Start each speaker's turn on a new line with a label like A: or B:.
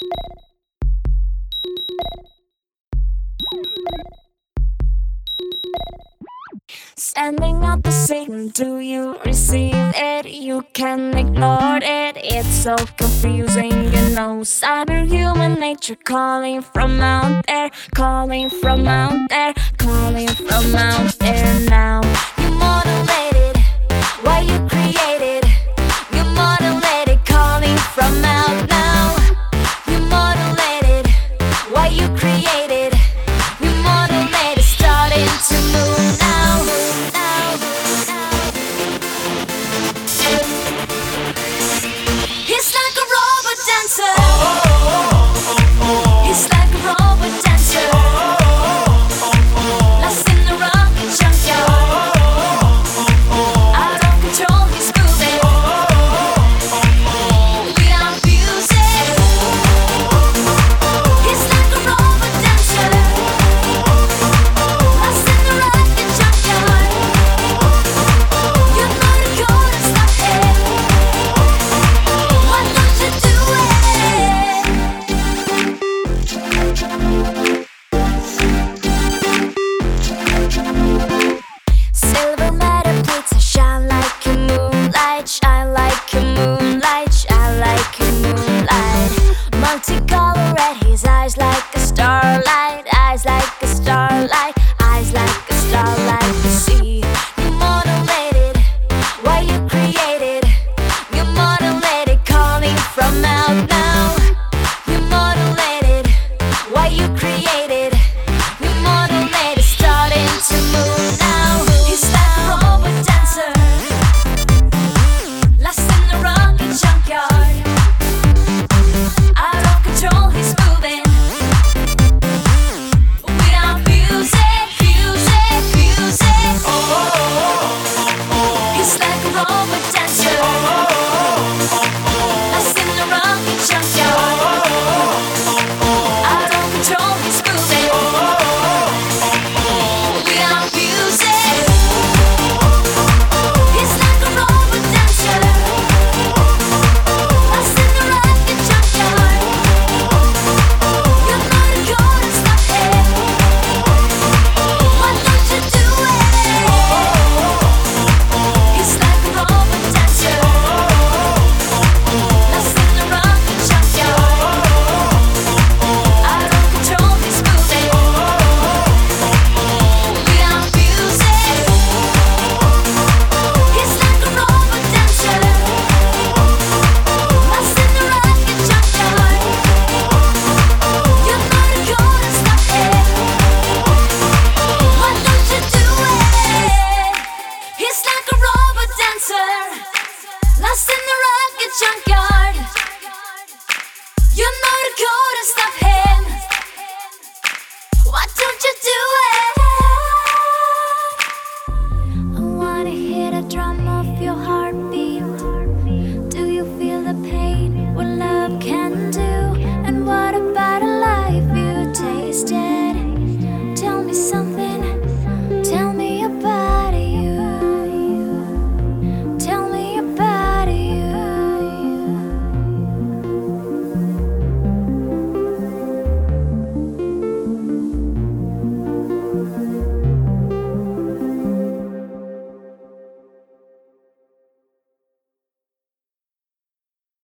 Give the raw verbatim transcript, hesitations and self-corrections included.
A: Sending out the signal, do you receive it? You can ignore it, it's so confusing, you know. Cyberhuman nature calling from out there, calling from out there, calling from out there now. You modulated, why you created, you modulated, calling from out there.